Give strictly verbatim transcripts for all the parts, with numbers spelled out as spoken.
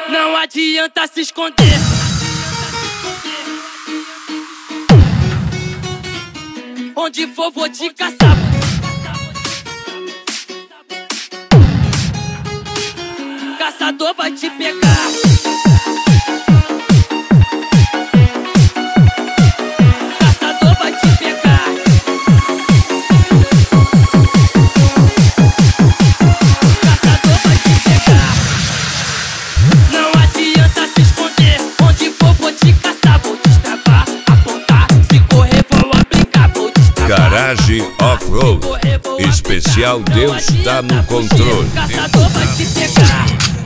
Não adianta se esconder. Onde for vou te caçar. Caçador vai te pegar. Caçador vai te pegar. Caçador vai te pegar. Não adianta se esconder. Onde for vou te caçar. Vou destravar, apontar. Se correr vou aplicar. Vou destravar. Garage Off-Road. Especial Deus tá no controle. Caçador vai te pegar.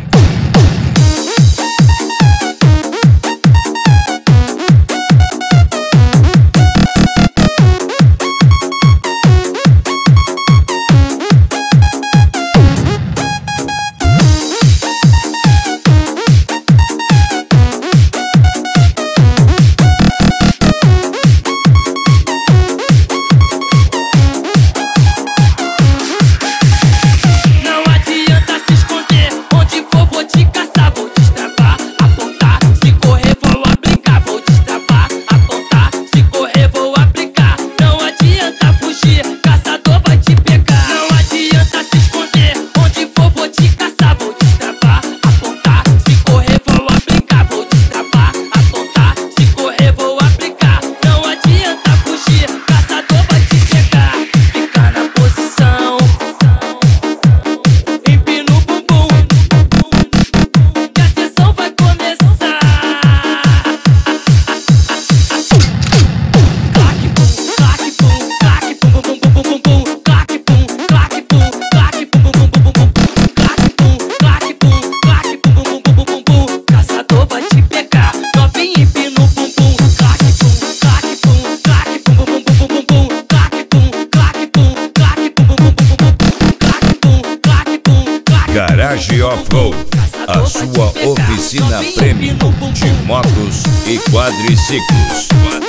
Garage Off-Road, a sua oficina premium de motos e quadriciclos.